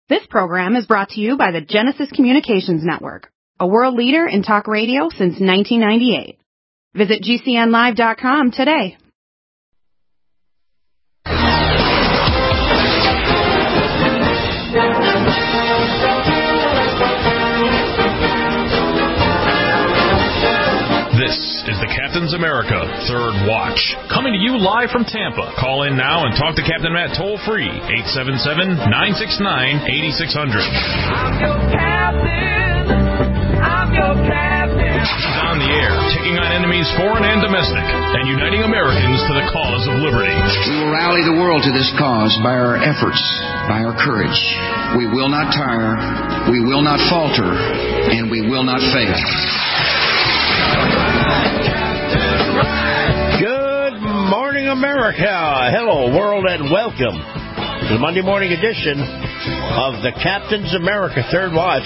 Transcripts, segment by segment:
This program is brought to you by the Genesis Communications Network, a world leader in talk radio since 1998. Visit GCNlive.com today. This is the Captain's America Third Watch, coming to you live from Tampa. Call in now and talk to Captain Matt toll-free, 877-969-8600. I'm your captain. I'm your captain. He's on the air, taking on enemies foreign and domestic, and uniting Americans to the cause of liberty. We will rally the world to this cause by our efforts, by our courage. We will not tire, we will not falter, and we will not fail. Good morning, America. Hello, world, and welcome to the Monday morning edition of the Captain's America Third Watch.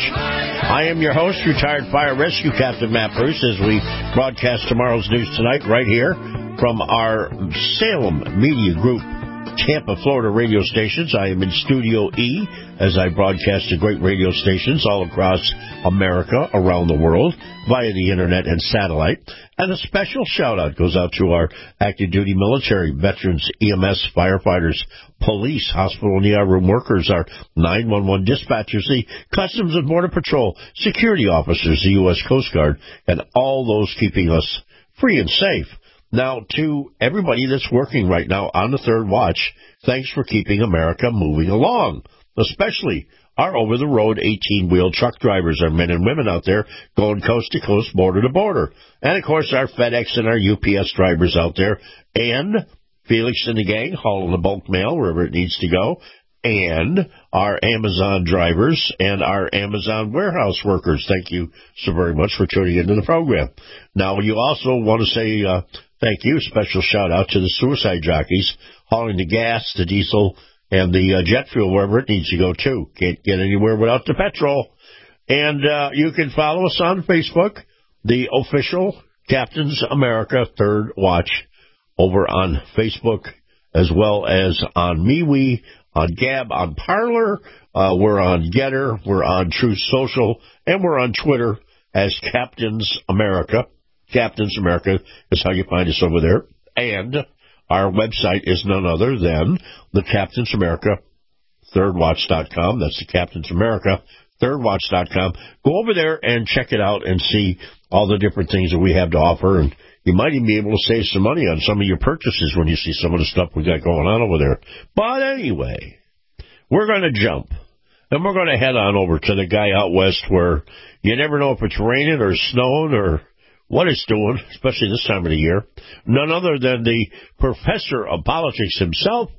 I am your host, retired fire rescue captain Matt Bruce, as we broadcast tomorrow's news tonight right here from our Salem Media Group, Tampa, Florida radio stations. I am in Studio E as I broadcast to great radio stations all across America, around the world, via the internet and satellite. And a special shout-out goes out to our active duty military, veterans, EMS, firefighters, police, hospital and ER room workers, our 911 dispatchers, the Customs and Border Patrol, security officers, the U.S. Coast Guard, and all those keeping us free and safe. Now, to everybody that's working right now on the Third Watch, thanks for keeping America moving along, especially our over-the-road 18-wheel truck drivers, our men and women out there going coast to coast, border to border. And, of course, our FedEx and our UPS drivers out there, and Felix and the gang hauling the bulk mail wherever it needs to go, and our Amazon drivers and our Amazon warehouse workers. Thank you so very much for tuning into the program. Now, you also want to say thank you, special shout-out to the suicide jockeys hauling the gas, the diesel, and the jet fuel wherever it needs to go, too. Can't get anywhere without the petrol. And you can follow us on Facebook, the official Captain's America Third Watch, over on Facebook, as well as on MeWe, on Gab, on Parler. We're on Getter, we're on Truth Social, and we're on Twitter as Captain's America. Captain's America is how you find us over there. And our website is none other than the Captain's America ThirdWatch.com. That's the Captain's America ThirdWatch.com. Go over there and check it out and see all the different things that we have to offer. And you might even be able to save some money on some of your purchases when you see some of the stuff we got going on over there. But anyway, we're going to jump. And we're going to head on over to the guy out west where you never know if it's raining or snowing or what it's doing, especially this time of the year. None other than the professor of politics himself,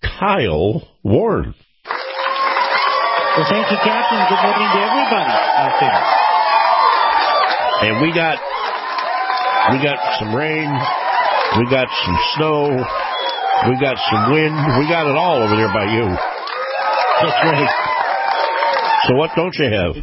Kyle Warren. Well, thank you, Captain. Good morning to everybody out there. And we got some rain, we got some snow, we got some wind, we got it all over there by you. That's right. So what don't you have?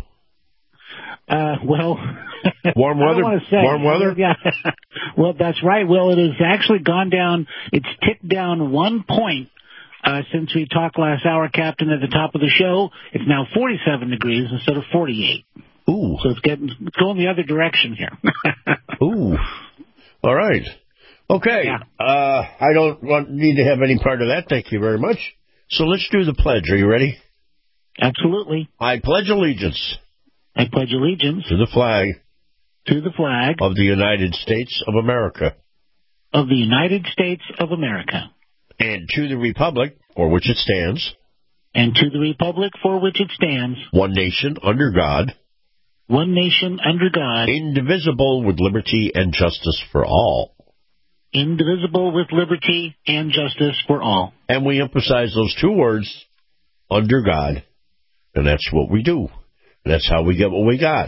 Well, warm weather? Warm weather? Yeah. Well, that's right. Well, it has actually gone down. It's ticked down 1 point since we talked last hour, Captain, at the top of the show. It's now 47 degrees instead of 48. Ooh. So it's going the other direction here. Ooh. All right. Okay. Yeah. I don't need to have any part of that. Thank you very much. So let's do the pledge. Are you ready? Absolutely. I pledge allegiance. I pledge allegiance to the flag. To the flag. Of the United States of America. Of the United States of America. And to the republic for which it stands. And to the republic for which it stands. One nation under God. One nation under God. Indivisible with liberty and justice for all. Indivisible with liberty and justice for all. And we emphasize those two words, under God. And that's what we do. That's how we get what we got.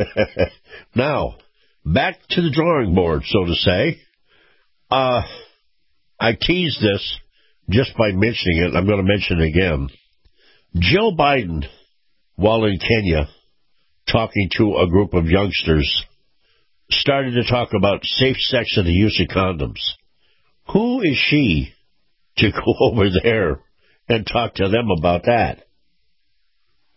Now, back to the drawing board, so to say. I teased this just by mentioning it. I'm going to mention it again. Joe Biden, while in Kenya, talking to a group of youngsters, started to talk about safe sex and the use of condoms. Who is she to go over there and talk to them about that?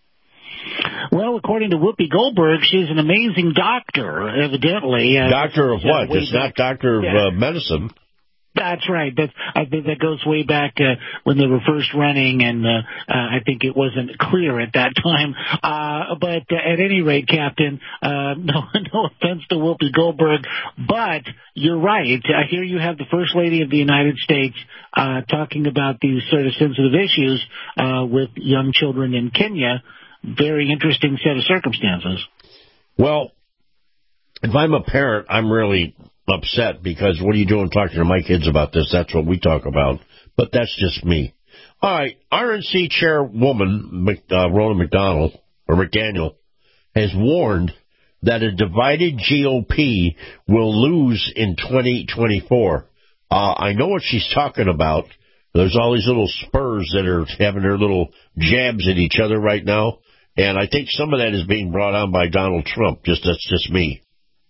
Well, according to Whoopi Goldberg, she's an amazing doctor, evidently. Doctor of what? Just not doctor of medicine. That's right. I think that goes way back when they were first running, and I think it wasn't clear at that time. But at any rate, Captain, no offense to Whoopi Goldberg, but you're right. I hear you have the First Lady of the United States talking about these sort of sensitive issues with young children in Kenya. Very interesting set of circumstances. Well, if I'm a parent, I'm really upset because what are you doing talking to my kids about this? That's what we talk about. But that's just me. All right, RNC chairwoman Ronna McDaniel has warned that a divided GOP will lose in 2024. I know what she's talking about. There's all these little spurs that are having their little jabs at each other right now, and I think some of that is being brought on by Donald Trump. That's just me.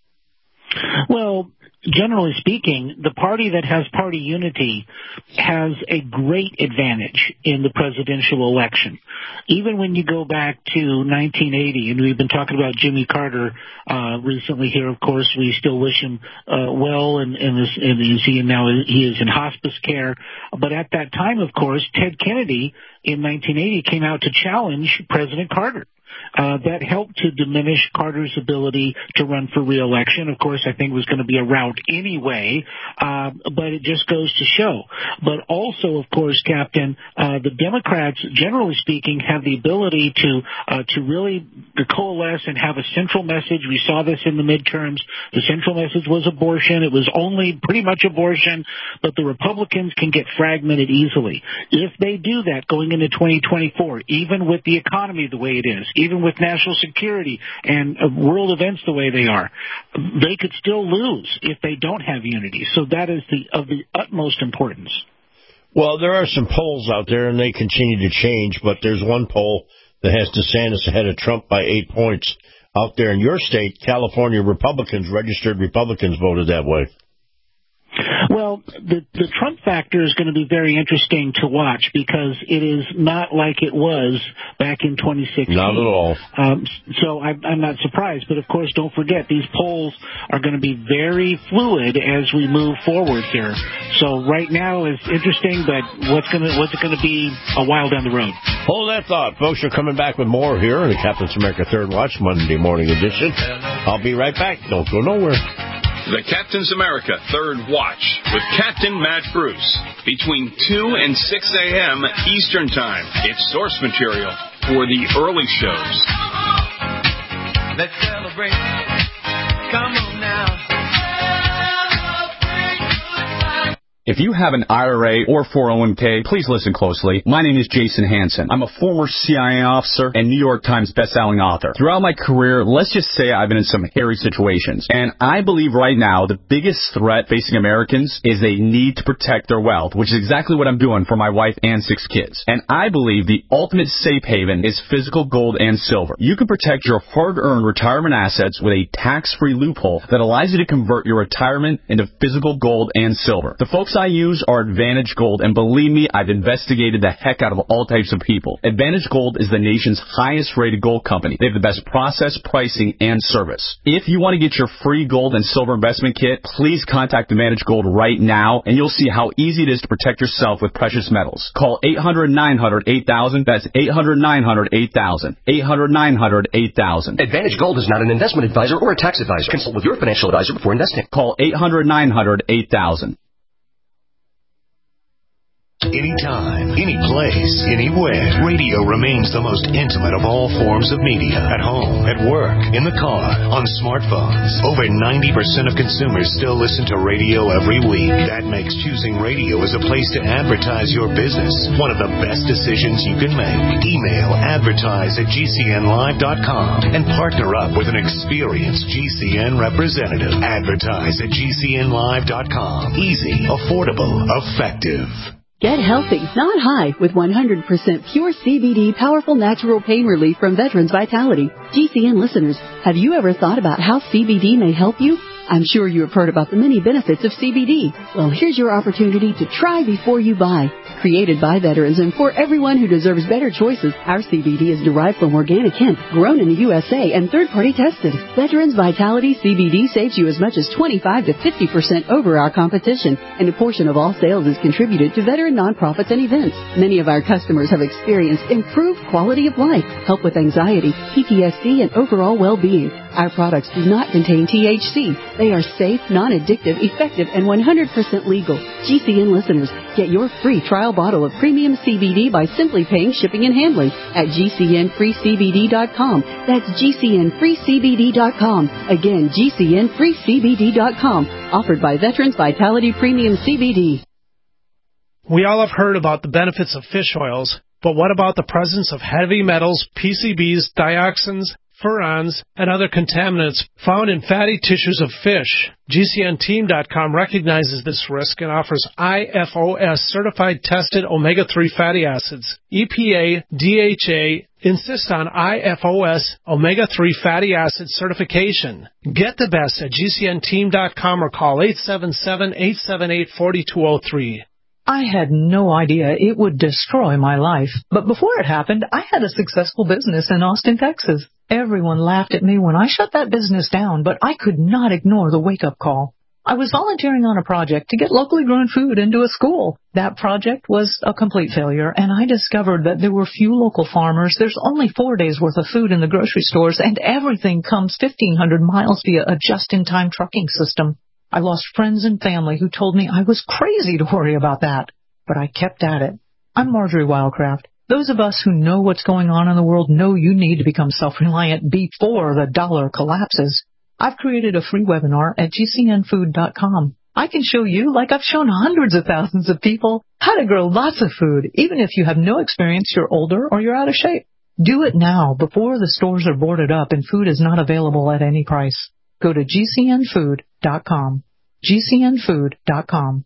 Well, generally speaking, the party that has party unity has a great advantage in the presidential election. Even when you go back to 1980, and we've been talking about Jimmy Carter recently here, of course, we still wish him well, and you see now he is in hospice care. But at that time, of course, Ted Kennedy in 1980 came out to challenge President Carter. That helped to diminish Carter's ability to run for re-election. Of course, I think it was going to be a rout anyway, but it just goes to show. But also, of course, Captain, the Democrats, generally speaking, have the ability to really coalesce and have a central message. We saw this in the midterms. The central message was abortion. It was only pretty much abortion, but the Republicans can get fragmented easily. If they do that going into 2024, even with the economy the way it is, even with national security and world events the way they are, they could still lose if they don't have unity. So that is of the utmost importance. Well, there are some polls out there, and they continue to change, but there's one poll that has DeSantis ahead of Trump by 8 points. Out there in your state, California registered Republicans voted that way. Well, the Trump factor is going to be very interesting to watch because it is not like it was back in 2016. Not at all. So I'm not surprised. But, of course, don't forget, these polls are going to be very fluid as we move forward here. So right now is interesting, but what's it going to be a while down the road? Hold that thought. Folks, are coming back with more here in the Captain's America Third Watch Monday morning edition. I'll be right back. Don't go nowhere. The Captain's America Third Watch with Captain Matt Bruce between 2 and 6 a.m. Eastern Time. It's source material for the early shows. Let's celebrate. Come on now. If you have an IRA or 401k, please listen closely. My name is Jason Hansen. I'm a former CIA officer and New York Times bestselling author. Throughout my career, let's just say I've been in some hairy situations. And I believe right now the biggest threat facing Americans is they need to protect their wealth, which is exactly what I'm doing for my wife and 6 kids. And I believe the ultimate safe haven is physical gold and silver. You can protect your hard-earned retirement assets with a tax-free loophole that allows you to convert your retirement into physical gold and silver. The folks I use are Advantage Gold, and believe me, I've investigated the heck out of all types of people. Advantage Gold is the nation's highest rated gold company. They have the best process, pricing, and service. If you want to get your free gold and silver investment kit, please contact Advantage Gold right now, and you'll see how easy it is to protect yourself with precious metals. Call 800-900-8000. That's 800-900-8000. 800-900-8000. Advantage Gold is not an investment advisor or a tax advisor. Consult with your financial advisor before investing. Call 800-900-8000. Anytime, any place, anywhere, radio remains the most intimate of all forms of media. At home, at work, in the car, on smartphones. Over 90% of consumers still listen to radio every week. That makes choosing radio as a place to advertise your business one of the best decisions you can make. Email advertise@gcnlive.com and partner up with an experienced GCN representative. Advertise@gcnlive.com. Easy, affordable, effective. Get healthy, not high, with 100% pure CBD powerful natural pain relief from Veterans Vitality. GCN listeners, have you ever thought about how CBD may help you? I'm sure you have heard about the many benefits of CBD. Well, here's your opportunity to try before you buy. Created by veterans and for everyone who deserves better choices, our CBD is derived from organic hemp, grown in the USA and third-party tested. Veterans Vitality CBD saves you as much as 25 to 50% over our competition, and a portion of all sales is contributed to veteran nonprofits and events. Many of our customers have experienced improved quality of life, help with anxiety, PTSD, and overall well-being. Our products do not contain THC. They are safe, non-addictive, effective, and 100% legal. GCN listeners, get your free trial bottle of premium CBD by simply paying shipping and handling at GCNFreeCBD.com. That's GCNFreeCBD.com. Again, GCNFreeCBD.com. Offered by Veterans Vitality Premium CBD. We all have heard about the benefits of fish oils, but what about the presence of heavy metals, PCBs, dioxins, furans, and other contaminants found in fatty tissues of fish? GCNteam.com recognizes this risk and offers IFOS certified tested omega-3 fatty acids. EPA, DHA insist on IFOS omega-3 fatty acid certification. Get the best at GCNteam.com or call 877-878-4203. I had no idea it would destroy my life. But before it happened, I had a successful business in Austin, Texas. Everyone laughed at me when I shut that business down, but I could not ignore the wake-up call. I was volunteering on a project to get locally grown food into a school. That project was a complete failure, and I discovered that there were few local farmers. There's only 4 days' worth of food in the grocery stores, and everything comes 1,500 miles via a just-in-time trucking system. I lost friends and family who told me I was crazy to worry about that. But I kept at it. I'm Marjorie Wildcraft. Those of us who know what's going on in the world know you need to become self-reliant before the dollar collapses. I've created a free webinar at GCNfood.com. I can show you, like I've shown hundreds of thousands of people, how to grow lots of food, even if you have no experience, you're older, or you're out of shape. Do it now before the stores are boarded up and food is not available at any price. Go to GCNfood.com. GCNfood.com.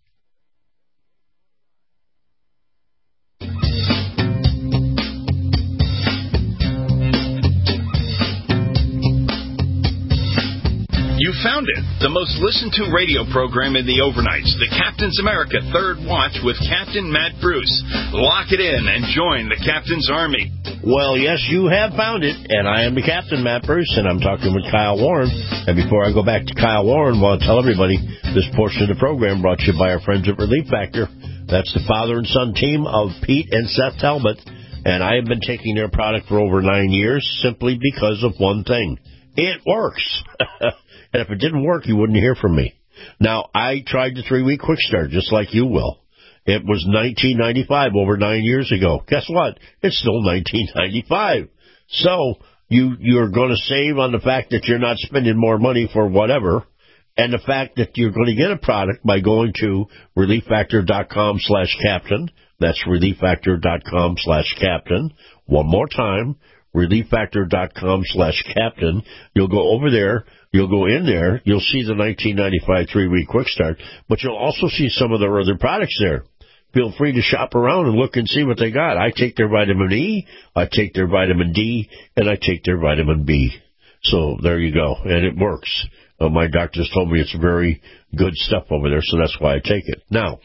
You found it, the most listened to radio program in the overnights, the Captain's America Third Watch with Captain Matt Bruce. Lock it in and join the Captain's Army. Well, yes, you have found it, and I am the Captain, Matt Bruce, and I'm talking with Kyle Warren. And before I go back to Kyle Warren, I want to tell everybody this portion of the program brought to you by our friends at Relief Factor. That's the father and son team of Pete and Seth Talbot, and I have been taking their product for over 9 years simply because of one thing. It works. And if it didn't work, you wouldn't hear from me. Now, I tried the 3-week quick start, just like you will. It was $19.95 over 9 years ago. Guess what? It's still $19.95. So you're going to save on the fact that you're not spending more money for whatever, and the fact that you're going to get a product by going to relieffactor.com/captain. That's relieffactor.com/captain. One more time, relieffactor.com/captain. You'll go over there. You'll go in there. You'll see the $19.95 3-week quick start, but you'll also see some of their other products there. Feel free to shop around and look and see what they got. I take their vitamin E, I take their vitamin D, and I take their vitamin B. So there you go, and it works. My doctors told me it's very good stuff over there, so that's why I take it. Now,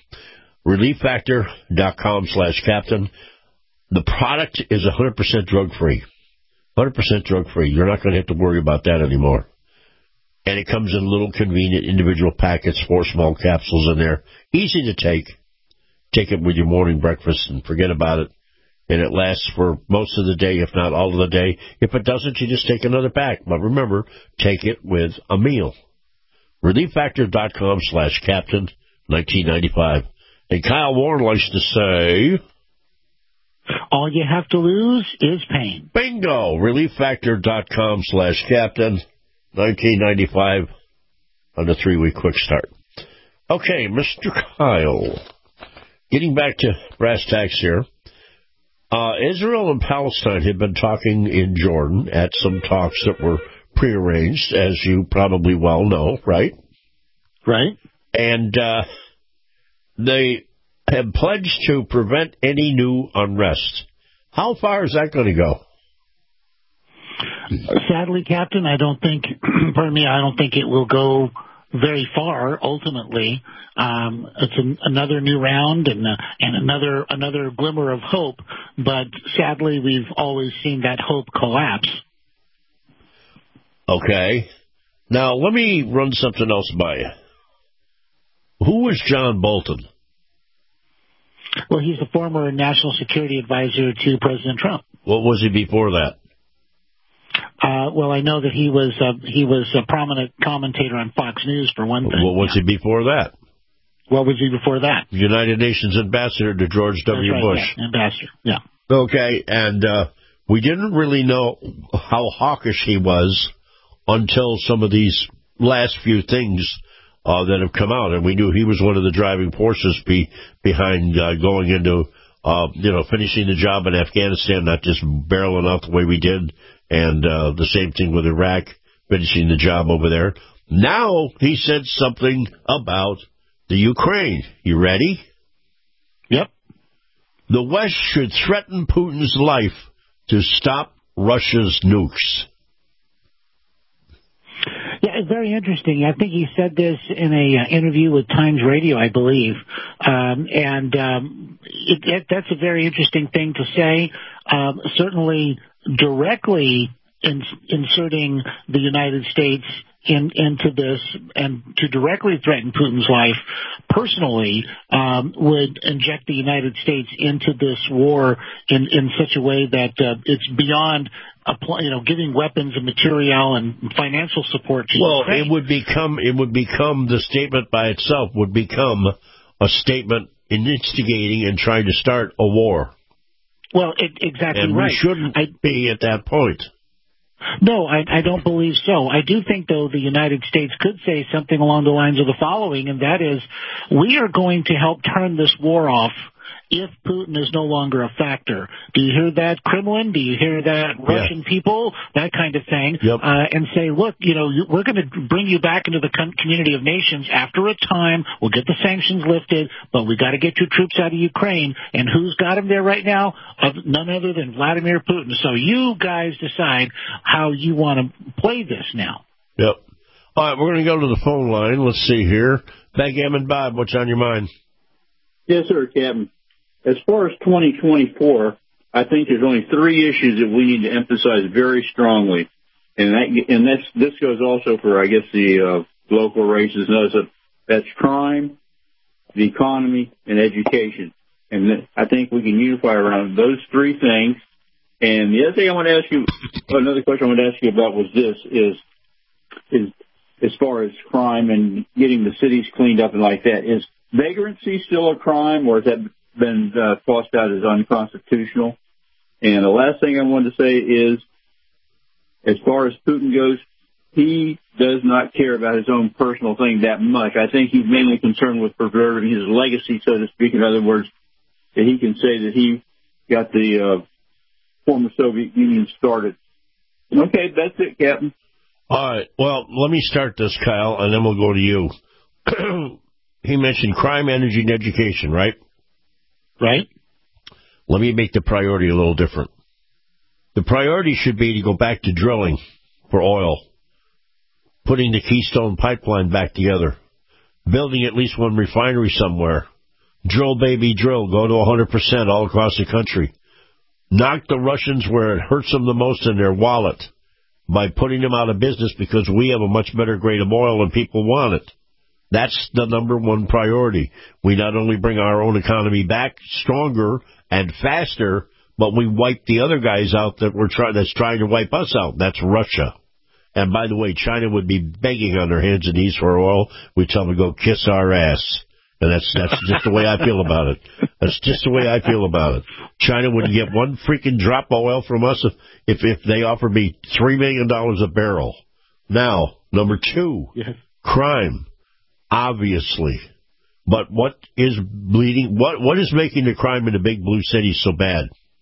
relieffactor.com/captain. The product is 100% drug-free. 100% drug-free. You're not going to have to worry about that anymore. And it comes in little convenient individual packets, 4 small capsules in there. Easy to take. Take it with your morning breakfast and forget about it. And it lasts for most of the day, if not all of the day. If it doesn't, you just take another pack. But remember, take it with a meal. ReliefFactor.com/captain, $19.95. And Kyle Warren likes to say, all you have to lose is pain. Bingo! ReliefFactor.com/captain, $19.95 on the 3-week quick start. Okay, Mr. Kyle. Getting back to brass tacks here. Israel and Palestine had been talking in Jordan at some talks that were prearranged, as you probably well know, right? Right. And they have pledged to prevent any new unrest. How far is that going to go? Sadly, Captain, I don't think it will go very far. Ultimately, it's another new round and another glimmer of hope. But sadly, we've always seen that hope collapse. Okay. Now let me run something else by you. Who was John Bolton? Well, he's a former national security advisor to President Trump. What was he before that? Well, I know that he was a prominent commentator on Fox News, for one thing. What was he before that? What was he before that? United Nations ambassador to George W. Right, Bush. Yeah, ambassador, yeah. Okay, and we didn't really know how hawkish he was until some of these last few things that have come out, and we knew he was one of the driving forces behind going into, finishing the job in Afghanistan, not just barreling out the way we did, and the same thing with Iraq, finishing the job over there. Now he said something about the Ukraine. You ready? Yep. The West should threaten Putin's life to stop Russia's nukes. Yeah, it's very interesting. I think he said this in a interview with Times Radio, I believe, that's a very interesting thing to say. Certainly, directly inserting the United States into this and to directly threaten Putin's life personally would inject the United States into this war in such a way that it's beyond giving weapons and material and financial support to Ukraine. It would become the statement by itself would become a statement instigating and trying to start a war. Well, exactly and right. We shouldn't be at that point. No, I don't believe so. I do think, though, the United States could say something along the lines of the following, and that is, we are going to help turn this war off if Putin is no longer a factor. Do you hear that, Kremlin? Do you hear that, Russian people? That kind of thing. Yep. And say, look, we're going to bring you back into the community of nations after a time. We'll get the sanctions lifted, but we got to get your troops out of Ukraine. And who's got them there right now? None other than Vladimir Putin. So you guys decide how you want to play this now. Yep. All right, we're going to go to the phone line. Let's see here. Backgammon Bob, what's on your mind? Yes, sir, Captain. As far as 2024, I think there's only three issues that we need to emphasize very strongly, and this goes also for, I guess, the local races and others. That's crime, the economy, and education. And I think we can unify around those three things. And the other thing I want to ask you, another question I want to ask you about was this: is as far as crime and getting the cities cleaned up and like that, is vagrancy still a crime, or has that been tossed out as unconstitutional? And the last thing I wanted to say is, as far as Putin goes, he does not care about his own personal thing that much. I think he's mainly concerned with preserving his legacy, so to speak. In other words, that he can say that he got the former Soviet Union started. Okay, that's it, Captain. All right. Well, let me start this, Kyle, and then we'll go to you. He mentioned crime, energy, and education, right? Right. Let me make the priority a little different. The priority should be to go back to drilling for oil, putting the Keystone Pipeline back together, building at least one refinery somewhere. Drill, baby, drill. Go to 100% all across the country. Knock the Russians where it hurts them the most in their wallet by putting them out of business because we have a much better grade of oil and people want it. That's the number one priority. We not only bring our own economy back stronger and faster, but we wipe the other guys out that's trying to wipe us out. That's Russia. And by the way, China would be begging on their hands and knees for oil. We tell them to go kiss our ass. And that's just the way I feel about it. That's just the way I feel about it. China wouldn't get one freaking drop of oil from us if they offered me $3 million a barrel. Now, number two, crime. Obviously. But what is bleeding? What is making the crime in the big blue cities so bad?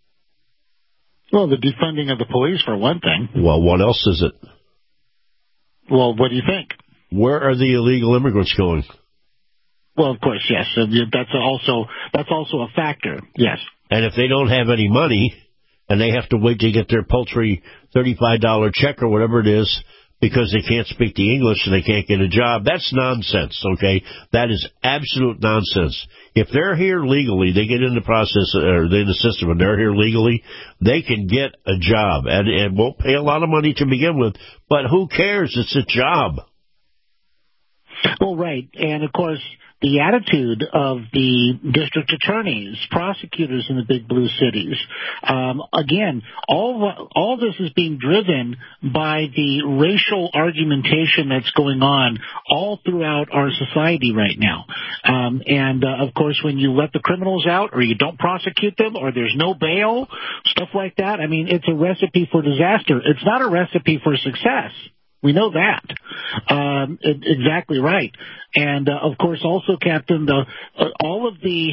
Well, the defunding of the police, for one thing. Well, what else is it? Well, what do you think? Where are the illegal immigrants going? Well, of course, yes. That's also a factor, yes. And if they don't have any money, and they have to wait to get their paltry $35 check or whatever it is, because they can't speak the English and they can't get a job. That's nonsense, okay? That is absolute nonsense. If they're here legally, they get in the process, or in the system, and they're here legally, they can get a job, and won't pay a lot of money to begin with, but who cares? It's a job. Well, right. And, of course, the attitude of the district attorneys, prosecutors in the big blue cities, again, all this is being driven by the racial argumentation that's going on all throughout our society right now. Of course, when you let the criminals out or you don't prosecute them or there's no bail, stuff like that, I mean, it's a recipe for disaster. It's not a recipe for success. We know that. Exactly right. And of course, also, Captain, all of the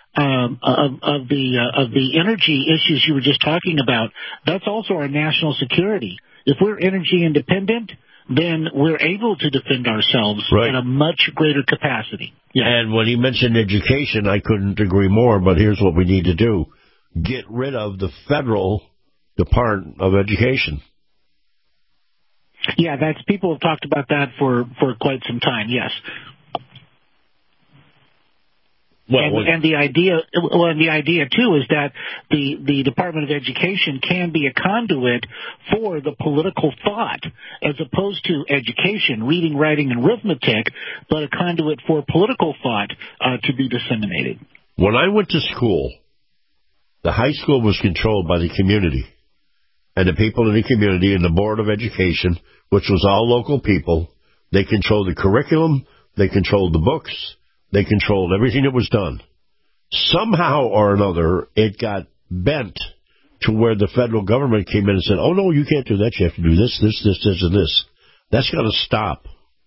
energy issues you were just talking about, that's also our national security. If we're energy independent, then we're able to defend ourselves at a much greater capacity. Yeah. And when he mentioned education, I couldn't agree more, but here's what we need to do. Get rid of the federal Department of Education. Yeah, people have talked about that for quite some time, yes. And the idea too is that the Department of Education can be a conduit for the political thought, as opposed to education, reading, writing, and arithmetic, but a conduit for political thought to be disseminated. When I went to school, the high school was controlled by the community, and the people in the community and the Board of Education, which was all local people, they controlled the curriculum, they controlled the books, they controlled everything that was done. Somehow or another, it got bent to where the federal government came in and said, oh, no, you can't do that. You have to do this, this, this, this, and this. That's got to stop.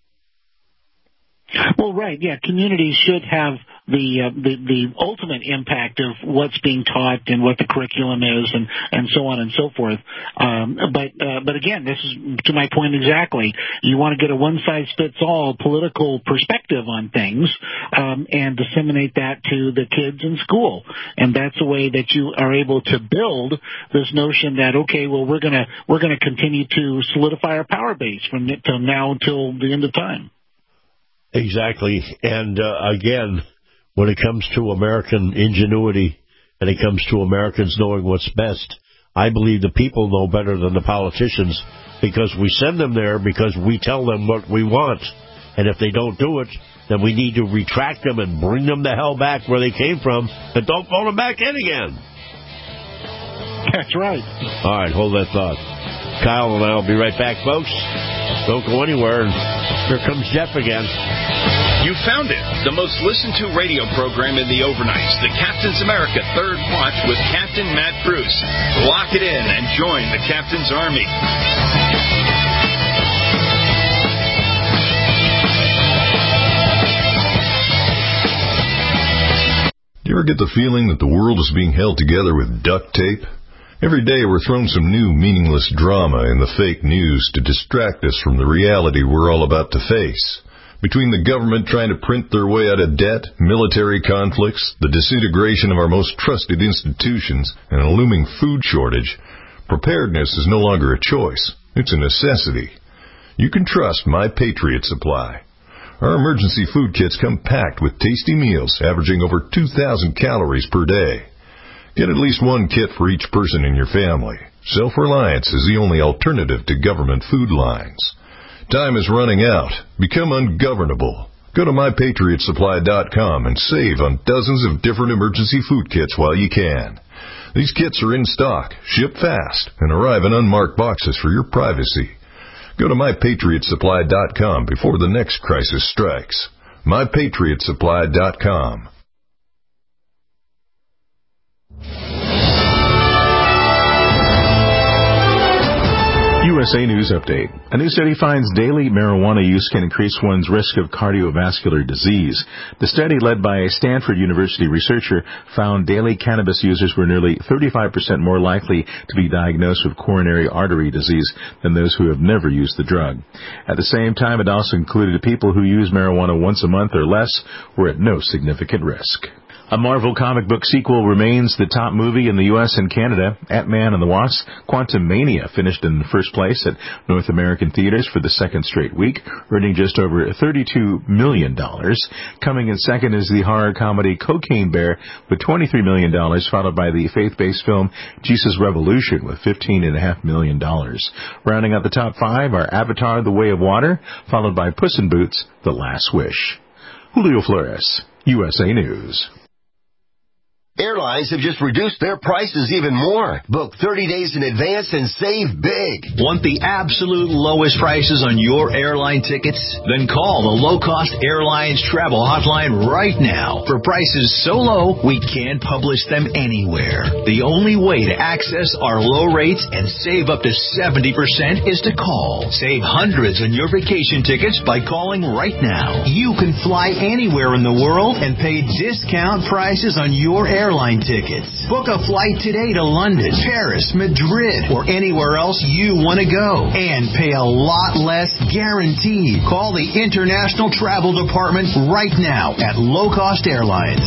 Well, right, yeah. Communities should have the ultimate impact of what's being taught and what the curriculum is, and so on and so forth. But again, this is to my point exactly. You want to get a one-size-fits-all political perspective on things, and disseminate that to the kids in school. And that's a way that you are able to build this notion that, okay, well, we're gonna continue to solidify our power base from now until the end of time. Exactly. And again, when it comes to American ingenuity and it comes to Americans knowing what's best, I believe the people know better than the politicians, because we send them there because we tell them what we want. And if they don't do it, then we need to retract them and bring them the hell back where they came from, and don't vote them back in again. That's right. All right, hold that thought. Kyle and I will be right back, folks. Don't go anywhere. And here comes Jeff again. You found it. The most listened to radio program in the overnights. The Captain's America Third Watch with Captain Matt Bruce. Lock it in and join the Captain's Army. Do you ever get the feeling that the world is being held together with duct tape? Every day we're thrown some new meaningless drama in the fake news to distract us from the reality we're all about to face. Between the government trying to print their way out of debt, military conflicts, the disintegration of our most trusted institutions, and a looming food shortage, preparedness is no longer a choice. It's a necessity. You can trust My Patriot Supply. Our emergency food kits come packed with tasty meals averaging over 2,000 calories per day. Get at least one kit for each person in your family. Self-reliance is the only alternative to government food lines. Time is running out. Become ungovernable. Go to MyPatriotSupply.com and save on dozens of different emergency food kits while you can. These kits are in stock, ship fast, and arrive in unmarked boxes for your privacy. Go to MyPatriotSupply.com before the next crisis strikes. MyPatriotSupply.com. USA News Update. A new study finds daily marijuana use can increase one's risk of cardiovascular disease. The study, led by a Stanford University researcher, found daily cannabis users were nearly 35% more likely to be diagnosed with coronary artery disease than those who have never used the drug. At the same time, it also included people who use marijuana once a month or less were at no significant risk. A Marvel comic book sequel remains the top movie in the U.S. and Canada. Ant-Man and the Wasp: Quantumania finished in first place at North American theaters for the second straight week, earning just over $32 million. Coming in second is the horror comedy Cocaine Bear with $23 million, followed by the faith-based film Jesus Revolution with $15.5 million. Rounding out the top five are Avatar: The Way of Water, followed by Puss in Boots: The Last Wish. Julio Flores, USA News. Airlines have just reduced their prices even more. Book 30 days in advance and save big. Want the absolute lowest prices on your airline tickets? Then call the Low Cost Airlines Travel Hotline right now. For prices so low, we can't publish them anywhere. The only way to access our low rates and save up to 70% is to call. Save hundreds on your vacation tickets by calling right now. You can fly anywhere in the world and pay discount prices on your airline tickets. Book a flight today to London, Paris, Madrid, or anywhere else you want to go. And pay a lot less guaranteed. Call the International Travel Department right now at Low Cost Airlines.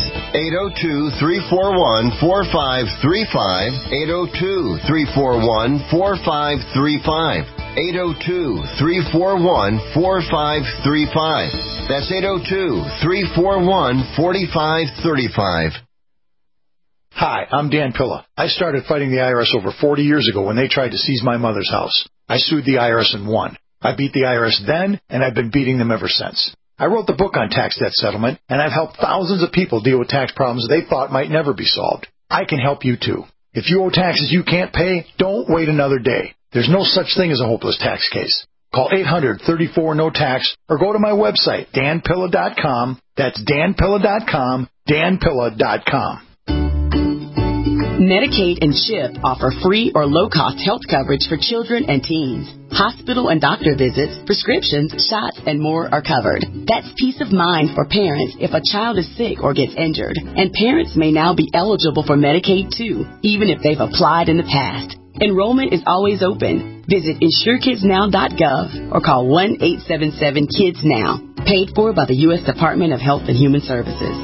802-341-4535. 802-341-4535. 802-341-4535. That's 802-341-4535. Hi, I'm Dan Pilla. I started fighting the IRS over 40 years ago when they tried to seize my mother's house. I sued the IRS and won. I beat the IRS then, and I've been beating them ever since. I wrote the book on tax debt settlement, and I've helped thousands of people deal with tax problems they thought might never be solved. I can help you too. If you owe taxes you can't pay, don't wait another day. There's no such thing as a hopeless tax case. Call 800-34-NO-TAX or go to my website, danpilla.com. That's danpilla.com, danpilla.com. Medicaid and CHIP offer free or low-cost health coverage for children and teens. Hospital and doctor visits, prescriptions, shots, and more are covered. That's peace of mind for parents if a child is sick or gets injured. And parents may now be eligible for Medicaid, too, even if they've applied in the past. Enrollment is always open. Visit InsureKidsNow.gov or call 1-877-KIDS-NOW. Paid for by the U.S. Department of Health and Human Services.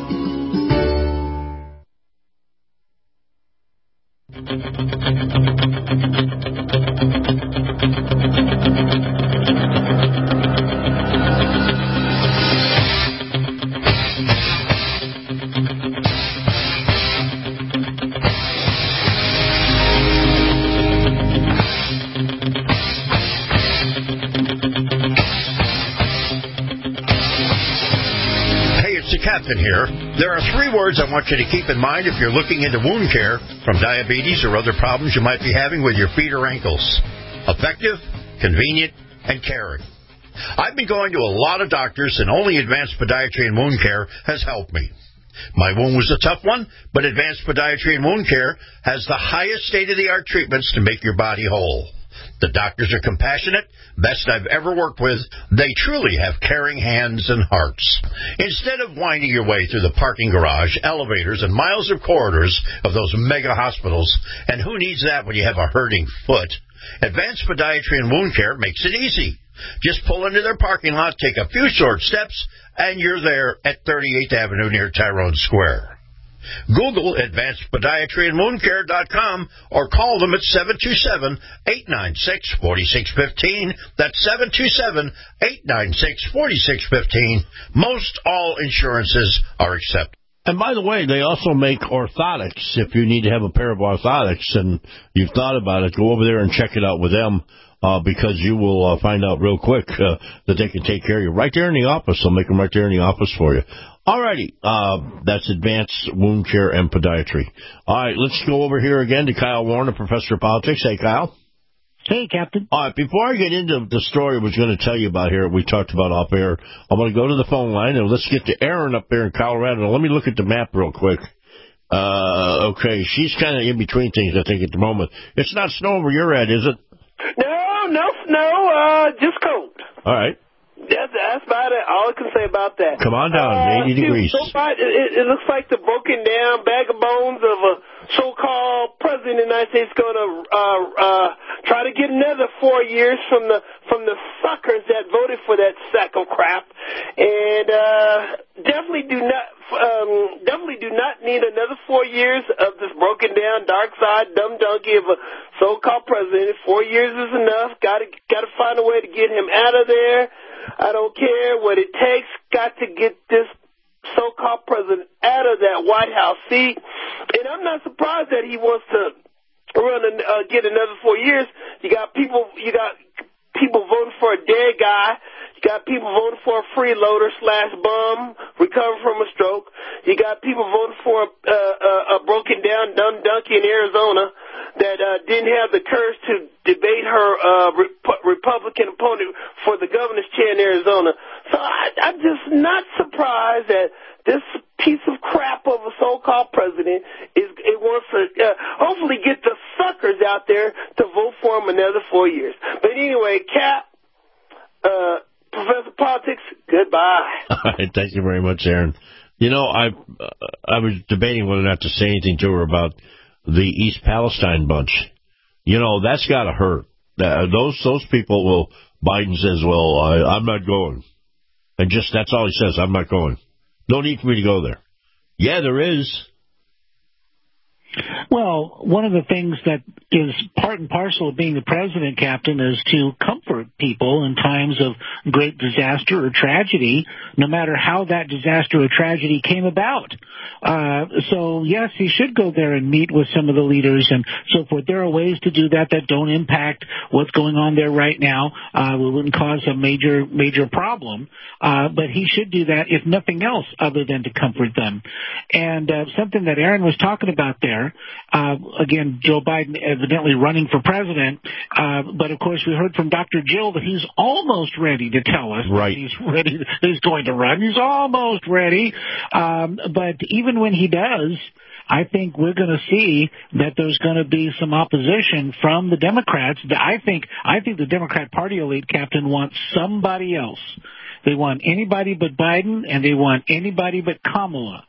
Captain here. There are three words I want you to keep in mind if you're looking into wound care from diabetes or other problems you might be having with your feet or ankles. Effective, convenient, and caring. I've been going to a lot of doctors, and only Advanced Podiatry and Wound Care has helped me. My wound was a tough one, but Advanced Podiatry and Wound Care has the highest state-of-the-art treatments to make your body whole. The doctors are compassionate, best I've ever worked with. They truly have caring hands and hearts. Instead of winding your way through the parking garage, elevators, and miles of corridors of those mega hospitals, and who needs that when you have a hurting foot, Advanced Podiatry and Wound Care makes it easy. Just pull into their parking lot, take a few short steps, and you're there at 38th Avenue near Tyrone Square. Google Advanced Podiatry and WoundCare.com or call them at 727-896-4615. That's 727-896-4615. Most all insurances are accepted. And by the way, they also make orthotics. If you need to have a pair of orthotics and you've thought about it, go over there and check it out with them. Because you will find out real quick that they can take care of you right there in the office. They'll make them right there in the office for you. Alrighty, that's Advanced Wound Care and Podiatry. All right, let's go over here again to Kyle Warner, Professor of Politics. Hey, Kyle. Hey, Captain. All right, before I get into the story I was going to tell you about here, we talked about off air, I'm going to go to the phone line, and let's get to Erin up there in Colorado. Now, let me look at the map real quick. Okay, she's kind of in between things, I think, at the moment. It's not snow where you're at, is it? No snow, just cold. All right. I That's about it. All I can say about that. Come on down, 80 degrees. So far, it looks like the broken down bag of bones of a so-called president of the United States going to try to get another 4 years from the suckers that voted for that sack of crap, and definitely do not need another 4 years of this broken down dark side dumb donkey of a so-called president. 4 years is enough. Got to find a way to get him out of there. I don't care what it takes. Got to get this so-called president out of that White House seat. And I'm not surprised that he wants to get another 4 years. You got people voting for a dead guy. You got people voting for a freeloader / bum recovering from a stroke. You got people voting for a broken down dumb donkey in Arizona that didn't have the courage to debate her Republican opponent for the governor's chair in Arizona. So I'm just not surprised that this piece of crap of a so-called president wants to hopefully get the suckers out there to vote for him another 4 years. But anyway, Cap, Professor Politics, goodbye. All right, thank you very much, Aaron. You know, I was debating whether or not to say anything to her about the East Palestine bunch. You know, that's got to hurt. Those people will. Biden says, "Well, I'm not going," and just that's all he says. I'm not going. No need for me to go there. Yeah, there is. Well, one of the things that is part and parcel of being the president, Captain, is to comfort people in times of great disaster or tragedy, no matter how that disaster or tragedy came about. So, yes, he should go there and meet with some of the leaders and so forth. There are ways to do that don't impact what's going on there right now. It wouldn't cause a major problem. But he should do that, if nothing else, other than to comfort them. And something that Aaron was talking about there, again, Joe Biden evidently running for president, but of course we heard from Dr. Jill that he's almost ready to tell us that he's going to run. He's almost ready. But even when he does, I think we're going to see that there's going to be some opposition from the Democrats. I think the Democrat Party elite, Captain, wants somebody else. They want anybody but Biden, and they want anybody but Kamala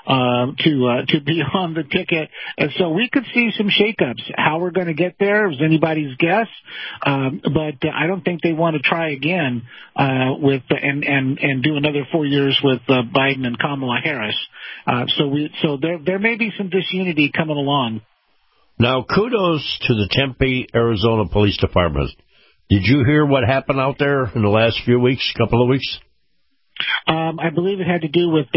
to be on the ticket. And so we could see some shakeups. How we're going to get there is anybody's guess. But I don't think they want to try again and do another 4 years with Biden and Kamala Harris. So there may be some disunity coming along. Now, kudos to the Tempe, Arizona Police Department. Did you hear what happened out there in the last couple of weeks? I believe it had to do with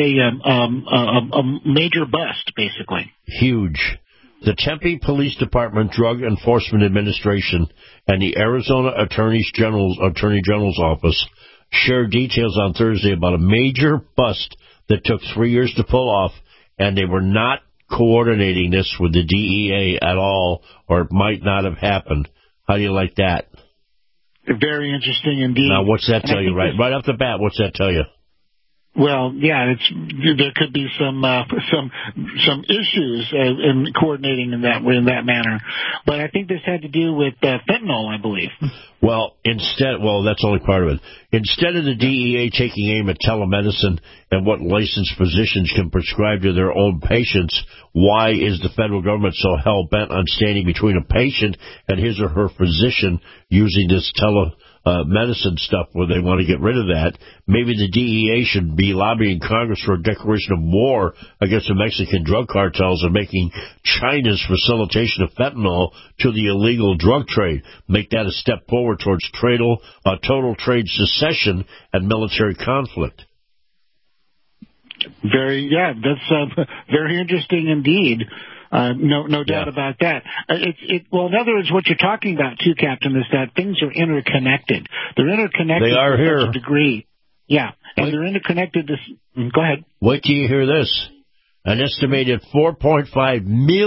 a major bust, basically. Huge. The Tempe Police Department, Drug Enforcement Administration, and the Arizona Attorney General's Office shared details on Thursday about a major bust that took 3 years to pull off, and they were not coordinating this with the DEA at all, or it might not have happened. How do you like that? Very interesting indeed. Now, what's that tell you right off the bat? What's that tell you? Well, yeah, there could be some issues in coordinating in that manner, but I think this had to do with fentanyl, I believe. Well, that's only part of it. Instead of the DEA taking aim at telemedicine and what licensed physicians can prescribe to their own patients, why is the federal government so hell-bent on standing between a patient and his or her physician using this medicine stuff where they want to get rid of that? Maybe the DEA should be lobbying Congress for a declaration of war against the Mexican drug cartels and making China's facilitation of fentanyl to the illegal drug trade. Make that a step forward towards total trade secession and military conflict. That's very interesting indeed. No doubt about that. Well, in other words, what you're talking about too, Captain, is that things are interconnected. They're interconnected to such a degree. Yeah, and they're interconnected to... Go ahead. Wait till you hear this. An estimated 4.5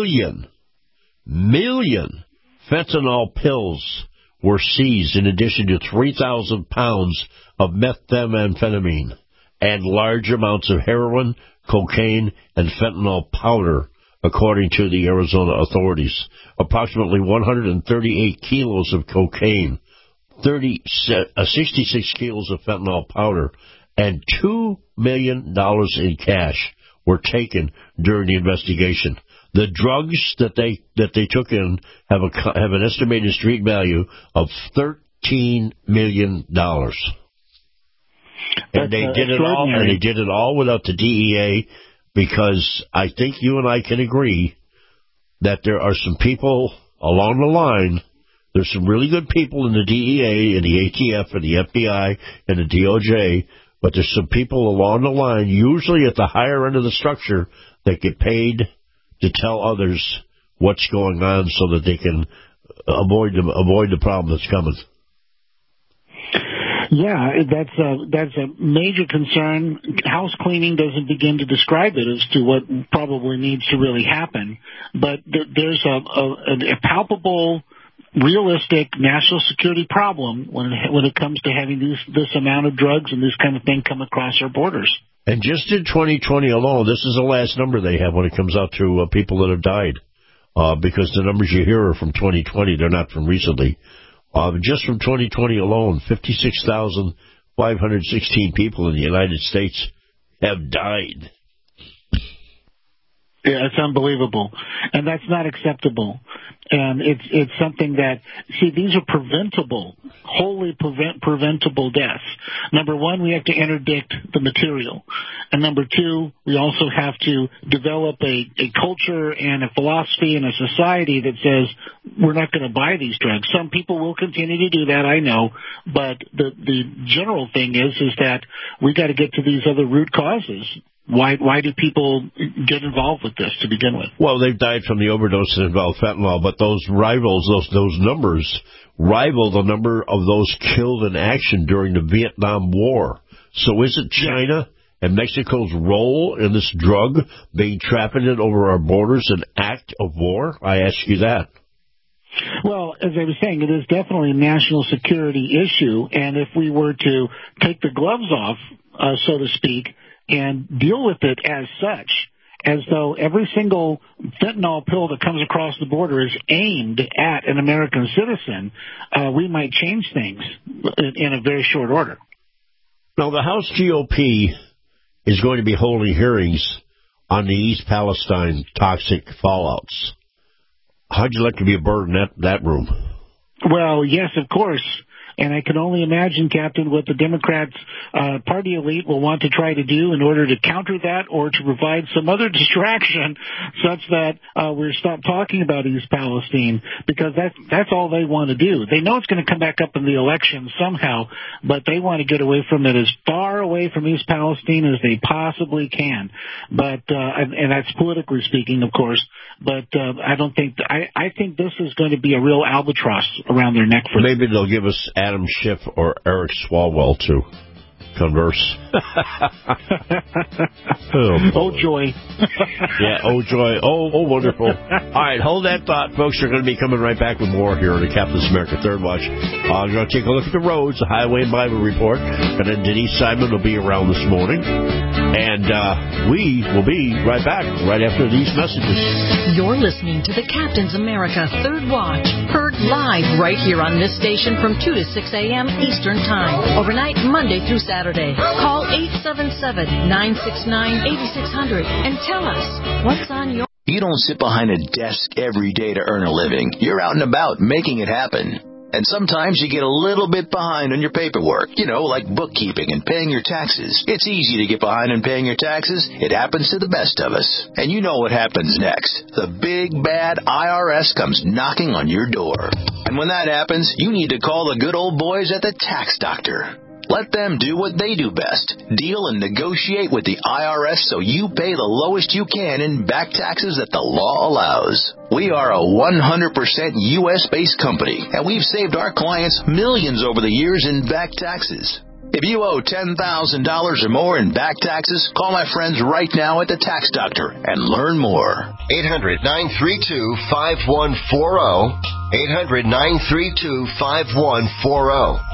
million fentanyl pills were seized, in addition to 3,000 pounds of methamphetamine and large amounts of heroin, cocaine, and fentanyl powder, according to the Arizona authorities. Approximately 138 kilos of cocaine, 66 kilos of fentanyl powder, and $2 million in cash were taken during the investigation. The drugs that they took in have an estimated street value of $13 million. And they did it all, and they did it all without the DEA, because I think you and I can agree that there are some people along the line. There's some really good people in the DEA and the ATF and the FBI and the DOJ, but there's some people along the line, usually at the higher end of the structure, that get paid to tell others what's going on so that they can avoid the problem that's coming. Yeah, that's a major concern. House cleaning doesn't begin to describe it as to what probably needs to really happen, but there's a palpable, realistic national security problem when it comes to having this amount of drugs and this kind of thing come across our borders. And just in 2020 alone, this is the last number they have when it comes out to people that have died, because the numbers you hear are from 2020, they're not from recently. Just from 2020 alone, 56,516 people in the United States have died. Yeah, it's unbelievable, and that's not acceptable. And it's something that, see, these are preventable, wholly preventable deaths. Number one, we have to interdict the material. And number two, we also have to develop a culture and a philosophy and a society that says we're not going to buy these drugs. Some people will continue to do that, I know, but the general thing is that we got to get to these other root causes. Why do people get involved with this to begin with? Well, they've died from the overdose that involved fentanyl, but those numbers rival the number of those killed in action during the Vietnam War. So is it China and Mexico's role in this drug being trafficked over our borders an act of war? I ask you that. Well, as I was saying, it is definitely a national security issue, and if we were to take the gloves off, so to speak, and deal with it as such, as though every single fentanyl pill that comes across the border is aimed at an American citizen, we might change things in a very short order. Now, the House GOP is going to be holding hearings on the East Palestine toxic fallouts. How'd you like to be a bird in that room? Well, yes, of course. And I can only imagine, Captain, what the Democrats' party elite will want to try to do in order to counter that or to provide some other distraction such that we stop talking about East Palestine, because that's all they want to do. They know it's going to come back up in the election somehow, but they want to get away from it as far away from East Palestine as they possibly can. But and that's politically speaking, of course. But I don't think I think this is going to be a real albatross around their neck for them. Maybe they'll give us Adam Schiff or Eric Swalwell to converse. Oh, joy. Yeah, oh, joy. Oh, wonderful. All right, hold that thought, folks. We're going to be coming right back with more here on the Captain's America Third Watch. We're going to take a look at the roads, the Highway and Bible Report, and then Denise Simon will be around this morning. And we will be right back right after these messages. You're listening to the Captain's America Third Watch, heard live right here on this station from 2 to 6 a.m. Eastern Time, overnight Monday through Saturday. Call 877-969-8600 and tell us what's on your... You don't sit behind a desk every day to earn a living. You're out and about making it happen. And sometimes you get a little bit behind on your paperwork, like bookkeeping and paying your taxes. It's easy to get behind on paying your taxes. It happens to the best of us. And you know what happens next. The big, bad IRS comes knocking on your door. And when that happens, you need to call the good old boys at the Tax Doctor. Let them do what they do best. Deal and negotiate with the IRS so you pay the lowest you can in back taxes that the law allows. We are a 100% U.S.-based company, and we've saved our clients millions over the years in back taxes. If you owe $10,000 or more in back taxes, call my friends right now at the Tax Doctor and learn more. 800-932-5140. 800-932-5140.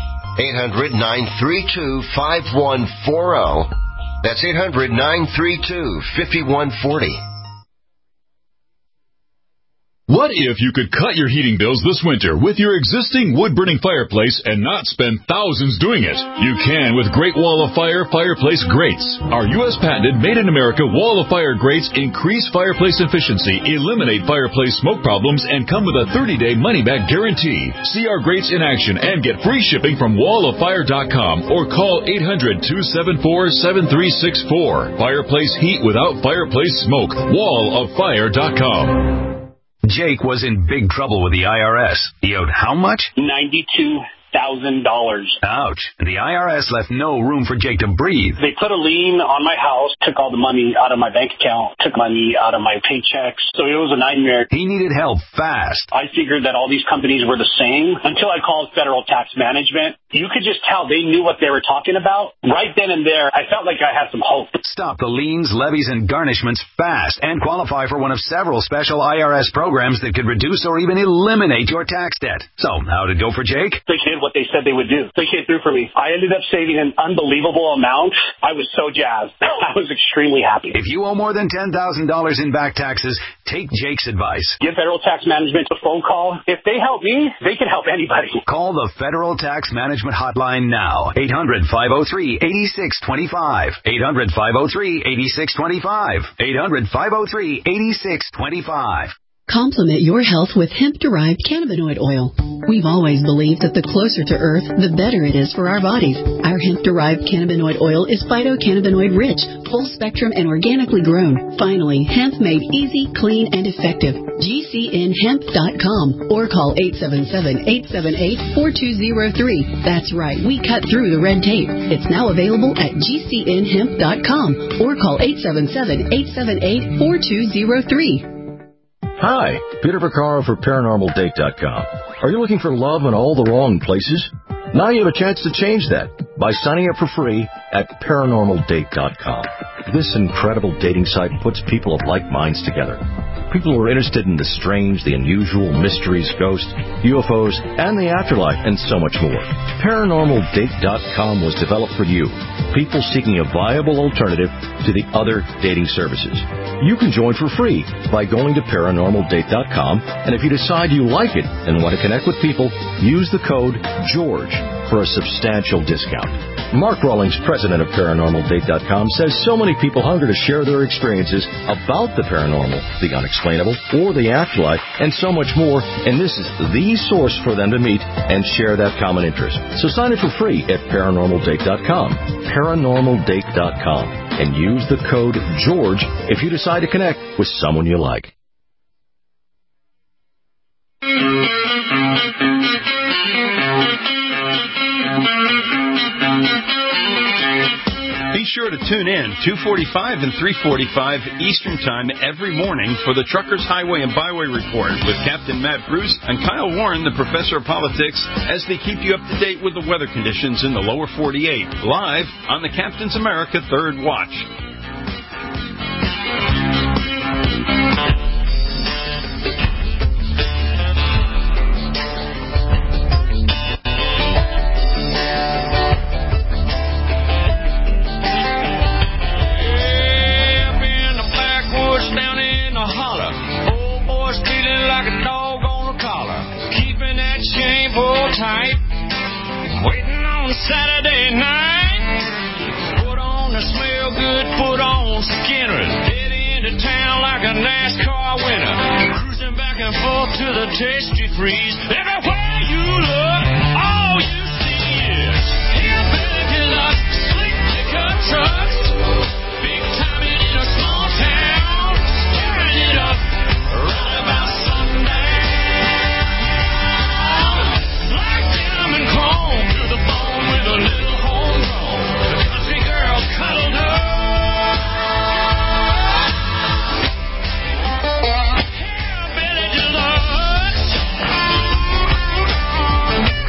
800-932-5140. That's 800-932-5140. What if you could cut your heating bills this winter with your existing wood-burning fireplace and not spend thousands doing it? You can with Great Wall of Fire fireplace grates. Our U.S. patented made-in-America Wall of Fire grates increase fireplace efficiency, eliminate fireplace smoke problems, and come with a 30-day money-back guarantee. See our grates in action and get free shipping from walloffire.com or call 800-274-7364. Fireplace heat without fireplace smoke. walloffire.com. Jake was in big trouble with the IRS. He owed how much? $92,000. Ouch. The IRS left no room for Jake to breathe. They put a lien on my house, took all the money out of my bank account, took money out of my paychecks. So it was a nightmare. He needed help fast. I figured that all these companies were the same until I called Federal Tax Management. You could just tell they knew what they were talking about. Right then and there, I felt like I had some hope. Stop the liens, levies, and garnishments fast and qualify for one of several special IRS programs that could reduce or even eliminate your tax debt. So, how'd it go for Jake? They did what they said they would do. They came through for me. I ended up saving an unbelievable amount. I was so jazzed. I was extremely happy. If you owe more than $10,000 in back taxes, take Jake's advice. Give Federal Tax Management a phone call. If they help me, they can help anybody. Call the Federal Tax Management Hotline now. 800-503-8625. 800-503-8625. 800-503-8625. Complement your health with hemp-derived cannabinoid oil. We've always believed that the closer to Earth, the better it is for our bodies. Our hemp-derived cannabinoid oil is phytocannabinoid-rich, full-spectrum, and organically grown. Finally, hemp made easy, clean, and effective. GCNhemp.com or call 877-878-4203. That's right, we cut through the red tape. It's now available at GCNhemp.com or call 877-878-4203. Hi, Peter Vaccaro for ParanormalDate.com. Are you looking for love in all the wrong places? Now you have a chance to change that by signing up for free at ParanormalDate.com. This incredible dating site puts people of like minds together. People who are interested in the strange, the unusual, mysteries, ghosts, UFOs, and the afterlife, and so much more. ParanormalDate.com was developed for you, people seeking a viable alternative to the other dating services. You can join for free by going to ParanormalDate.com, and if you decide you like it and want to connect with people, use the code GEORGE for a substantial discount. Mark Rawlings, president of ParanormalDate.com, says so many people hunger to share their experiences about the paranormal, the unexplainable, or the afterlife, and so much more, and this is the source for them to meet and share that common interest. So sign up for free at ParanormalDate.com, ParanormalDate.com, and use the code GEORGE if you decide to connect with someone you like. Be sure to tune in 2:45 and 3:45 Eastern Time every morning for the Truckers Highway and Byway Report with Captain Matt Bruce and Kyle Warren, the Professor of Politics, as they keep you up to date with the weather conditions in the lower 48, live on the Captain's America Third Watch. Tight, waiting on Saturday night. Put on the smell good, put on Skinner's. Head into town like a NASCAR winner. Cruising back and forth to the Tasty Freeze. Everywhere you look, all you see is hillbilly deluxe, slick pickup trucks. Big time in a small town, tearing it up right about sundown. Chrome to the bone with a little homegrown. The country girl cuddled up. Hillbilly deluxe.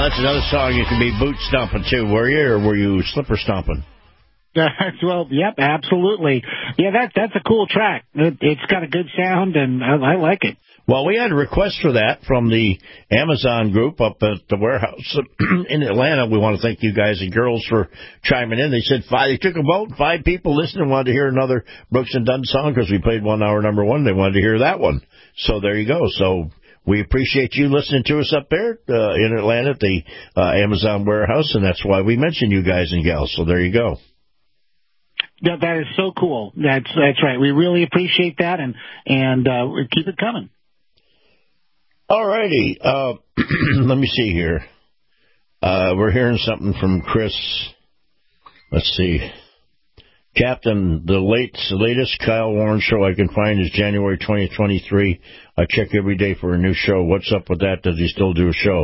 that's another song you can be boot stomping too. Were you, or were you slipper stomping? Well, yep, absolutely. Yeah, that's a cool track. It's got a good sound, and I like it. Well, we had a request for that from the Amazon group up at the warehouse in Atlanta. We want to thank you guys and girls for chiming in. They said they took a vote. 5 people listening wanted to hear another Brooks and Dunn song because we played 1 hour number 1. They wanted to hear that one. So there you go. So we appreciate you listening to us up there in Atlanta at the Amazon warehouse, and that's why we mentioned you guys and gals. So there you go. That is so cool. That's right. We really appreciate that, and keep it coming. All righty. Let me see here. We're hearing something from Chris. Let's see. Captain, the latest Kyle Warren show I can find is January 2023. I check every day for a new show. What's up with that? Does he still do a show?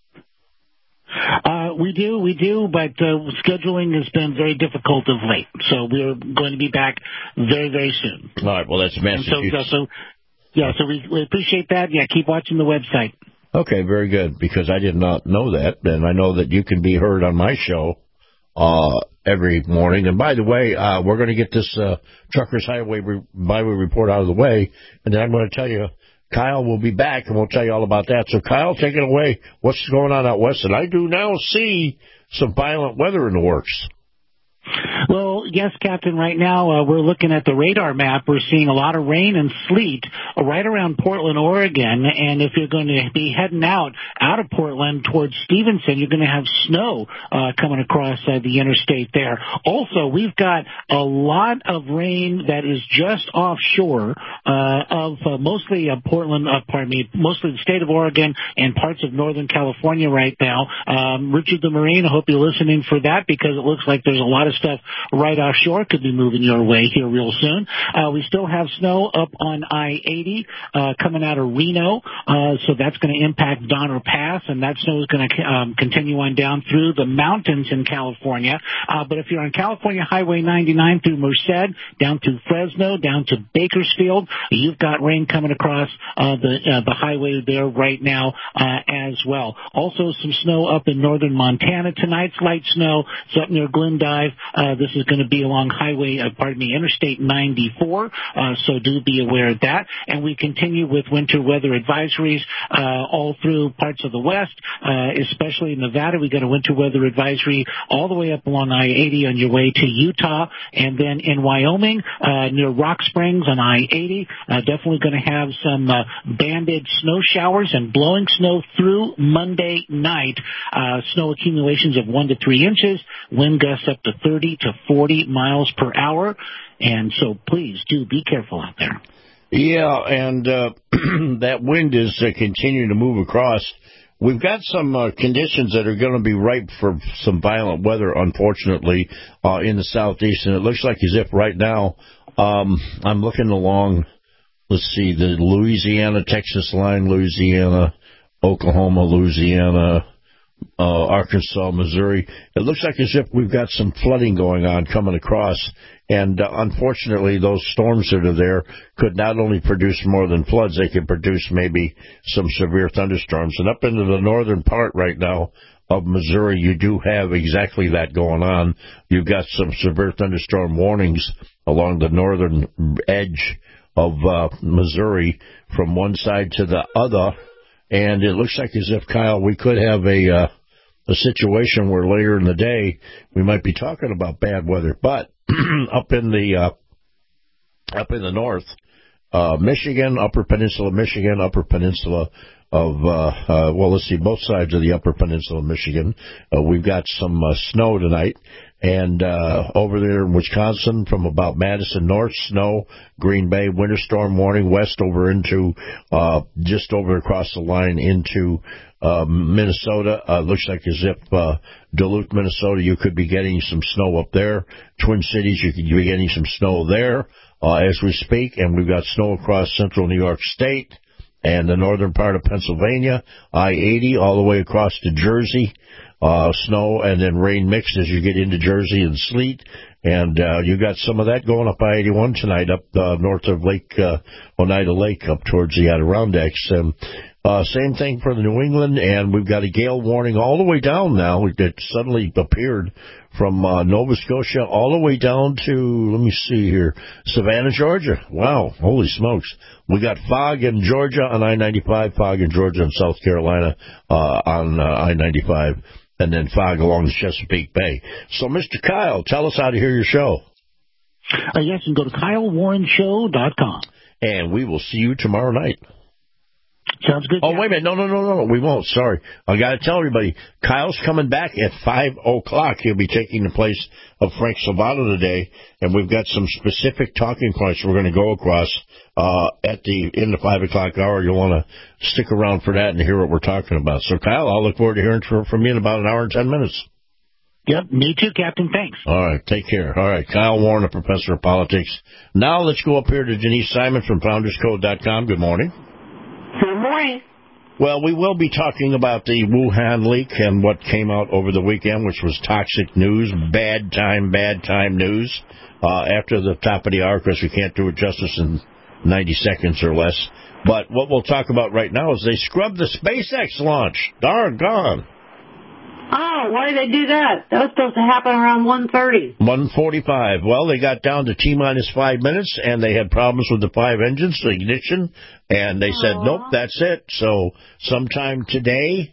We do, but scheduling has been very difficult of late. So we're going to be back very, very soon. All right. Well, that's Massachusetts. So we appreciate that. Yeah, keep watching the website. Okay, very good, because I did not know that, and I know that you can be heard on my show every morning. And by the way, we're going to get this Truckers Highway Byway report out of the way, and then I'm going to tell you, Kyle will be back, and we'll tell you all about that. So, Kyle, take it away. What's going on out west? And I do now see some violent weather in the works. Well, yes, Captain, right now we're looking at the radar map. We're seeing a lot of rain and sleet right around Portland, Oregon. And if you're going to be heading out of Portland towards Stevenson, you're going to have snow coming across the interstate there. Also, we've got a lot of rain that is just offshore of mostly Portland, mostly the state of Oregon and parts of Northern California right now. Richard the Marine, I hope you're listening for that, because it looks like there's a lot of stuff right offshore could be moving your way here real soon. We still have snow up on I-80 coming out of Reno, so that's going to impact Donner Pass, and that snow is going to continue on down through the mountains in California. But if you're on California Highway 99 through Merced, down to Fresno, down to Bakersfield, you've got rain coming across the highway there right now as well. Also some snow up in northern Montana tonight, light snow. It's up near Glendive. This is going to be along Interstate 94, so do be aware of that. And we continue with winter weather advisories all through parts of the west, especially in Nevada. We got a winter weather advisory all the way up along I-80 on your way to Utah, and then in Wyoming near Rock Springs on I-80, definitely going to have some banded snow showers and blowing snow through Monday night. Snow accumulations of 1 to 3 inches, wind gusts up to 30 to 40 miles per hour, and so please do be careful out there. Yeah, and that wind is continuing to move across. We've got some conditions that are going to be ripe for some violent weather, unfortunately, in the southeast, and it looks like as if right now I'm looking along, let's see, the Louisiana-Texas line, Louisiana, Oklahoma, Louisiana, Arkansas, Missouri. It looks like as if we've got some flooding going on coming across, and unfortunately those storms that are there could not only produce more than floods, they could produce maybe some severe thunderstorms. And up into the northern part right now of Missouri, you do have exactly that going on. You've got some severe thunderstorm warnings along the northern edge of Missouri from one side to the other. And it looks like as if, Kyle, we could have a situation where later in the day we might be talking about bad weather. But up in the north, Michigan, Upper Peninsula, Michigan, Upper Peninsula of let's see, both sides of the Upper Peninsula of Michigan, we've got some snow tonight. And over there in Wisconsin, from about Madison north, snow, Green Bay, winter storm warning, west over into just over across the line into Minnesota. Looks like as if Duluth, Minnesota, you could be getting some snow up there. Twin Cities, you could be getting some snow there as we speak. And we've got snow across central New York State and the northern part of Pennsylvania, I-80 all the way across to Jersey. Snow and then rain mixed as you get into Jersey and sleet. And you got some of that going up I-81 tonight up north of Lake Oneida Lake up towards the Adirondacks. Same thing for the New England, and we've got a gale warning all the way down now. It suddenly appeared from Nova Scotia all the way down to, let me see here, Savannah, Georgia. Wow, holy smokes. We got fog in Georgia on I-95, fog in Georgia and South Carolina on I-95, and then fog along the Chesapeake Bay. So, Mr. Kyle, tell us how to hear your show. Yes, and go to KyleWarrenShow.com. And we will see you tomorrow night. Sounds good. Oh, wait a minute. No, we won't. Sorry. I got to tell everybody, Kyle's coming back at 5 o'clock. He'll be taking the place of Frank Salvato today, and we've got some specific talking points we're going to go across in the 5 o'clock hour. You'll want to stick around for that and hear what we're talking about. So, Kyle, I'll look forward to hearing from you in about an hour and 10 minutes. Yep, me too, Captain. Thanks. All right, take care. All right, Kyle Warren, a professor of politics. Now let's go up here to Denise Simon from FoundersCode.com. Good morning. Good morning. Well, we will be talking about the Wuhan leak and what came out over the weekend, which was toxic news, bad time news. After the top of the hour, because we can't do it justice in 90 seconds or less. But what we'll talk about right now is they scrubbed the SpaceX launch. Darn gone. Oh, why did they do that? That was supposed to happen around 1:30. 1:45. Well, they got down to T-minus 5 minutes, and they had problems with the 5 engines, the ignition, and they said, nope, that's it. So sometime today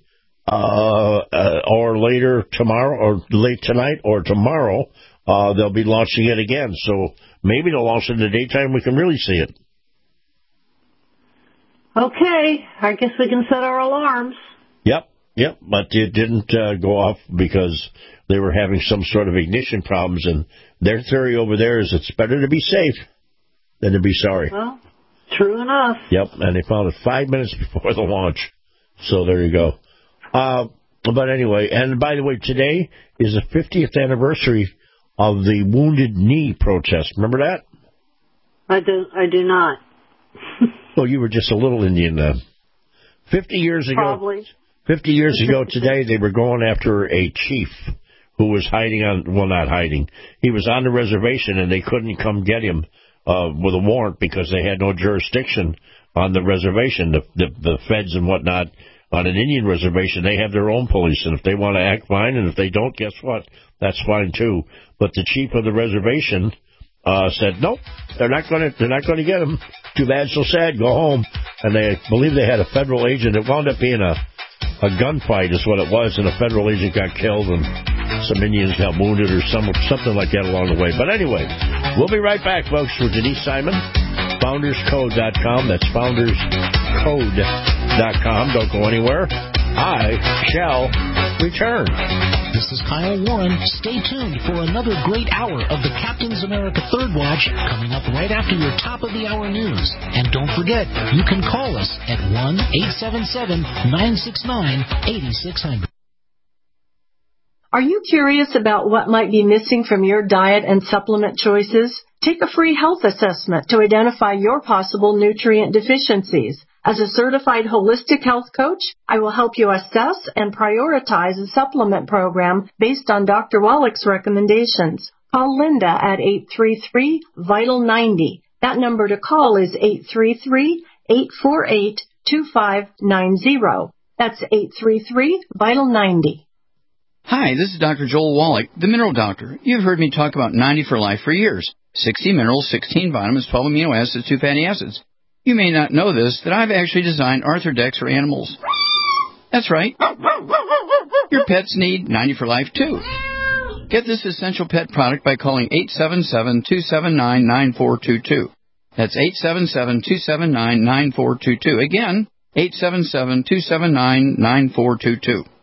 or later tomorrow or late tonight or tomorrow, they'll be launching it again. So maybe they'll launch it in the daytime. We can really see it. Okay, I guess we can set our alarms. Yep, but it didn't go off because they were having some sort of ignition problems, and their theory over there is it's better to be safe than to be sorry. Well, true enough. Yep, and they found it 5 minutes before the launch. So there you go. But anyway, and by the way, today is the 50th anniversary of the Wounded Knee protest. Remember that? I do not. Well, you were just a little Indian. 50 years ago. Probably. 50 years ago today, they were going after a chief who was not hiding. He was on the reservation, and they couldn't come get him with a warrant because they had no jurisdiction on the reservation. The feds and whatnot on an Indian reservation, they have their own police, and if they want to act fine, and if they don't, guess what? That's fine too. But the chief of the reservation said, nope, they're not going to get him. Too bad, so sad. Go home. And they believe they had a federal agent. It wound up being a gunfight is what it was, and a federal agent got killed, and some Indians got wounded or something like that along the way. But anyway, we'll be right back, folks, with Denise Simon, FoundersCode.com. That's FoundersCode.com. Don't go anywhere. I shall return. This is Kyle Warren. Stay tuned for another great hour of the Captain's America Third Watch coming up right after your top-of-the-hour news. And don't forget, you can call us at 1-877-969-8600. Are you curious about what might be missing from your diet and supplement choices? Take a free health assessment to identify your possible nutrient deficiencies. As a certified holistic health coach, I will help you assess and prioritize a supplement program based on Dr. Wallach's recommendations. Call Linda at 833-VITAL-90. That number to call is 833-848-2590. That's 833-VITAL-90. Hi, this is Dr. Joel Wallach, the Mineral Doctor. You've heard me talk about 90 for Life for years. 60 minerals, 16 vitamins, 12 amino acids, 2 fatty acids. You may not know this, that I've actually designed Arthrodex for animals. That's right. Your pets need 90 for Life, too. Get this essential pet product by calling 877-279-9422. That's 877-279-9422. Again, 877-279-9422.